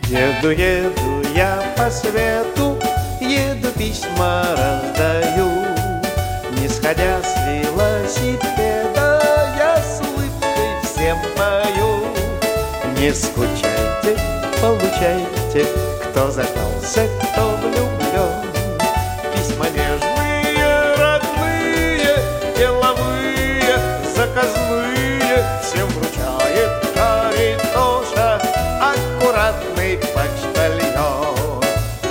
Еду, еду я по свету, еду, письма раздаю. Не сходя с велосипеда, я с улыбкой всем пою. Не скучайте, получайте, кто заждался, кто влюблен. Письма нежные, родные, деловые, заказные, всем вручает Каритоша, аккуратный почтальон.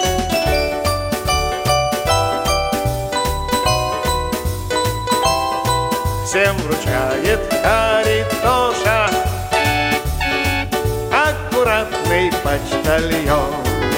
Всем вручает Каритоша, аккуратный почтальон.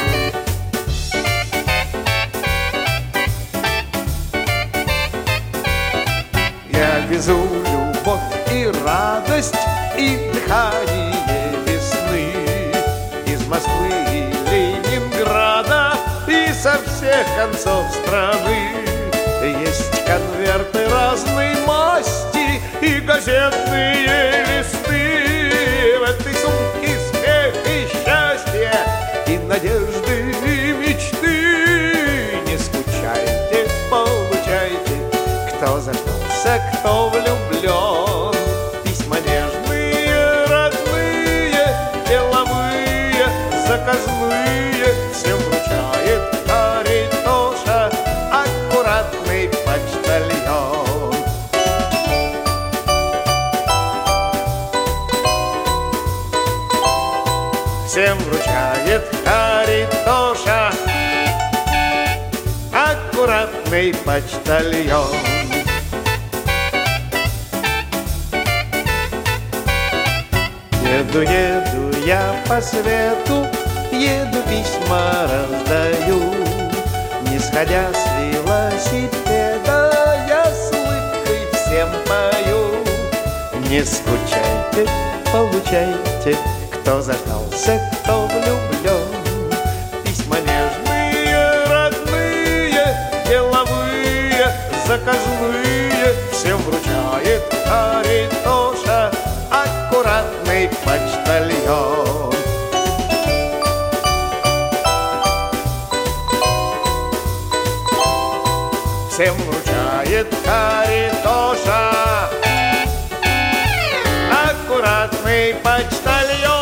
Я везу любовь и радость, и дыхание весны из Москвы и Ленинграда, и со всех концов страны. Есть конверты разной масти и газетные листы. В этой сумке смех и счастье, и надежды, и мечты. Не скучайте, получайте, кто заждался, кто влюблен. Письма нежные, родные, деловые, заказные, всем вручает Каритоша, аккуратный почтальон. Всем вручает Каритоша, аккуратный почтальон. Еду, еду я по свету, еду, письма раздаю. Не сходя с велосипеда, я с улыбкой всем пою. Не скучайте, получайте, кто заждался, кто влюблен. Письма нежные, родные, деловые, заказные, всем вручает Каритоша, аккуратный почтальон. Всем вручает Каритоша, аккуратный почтальон.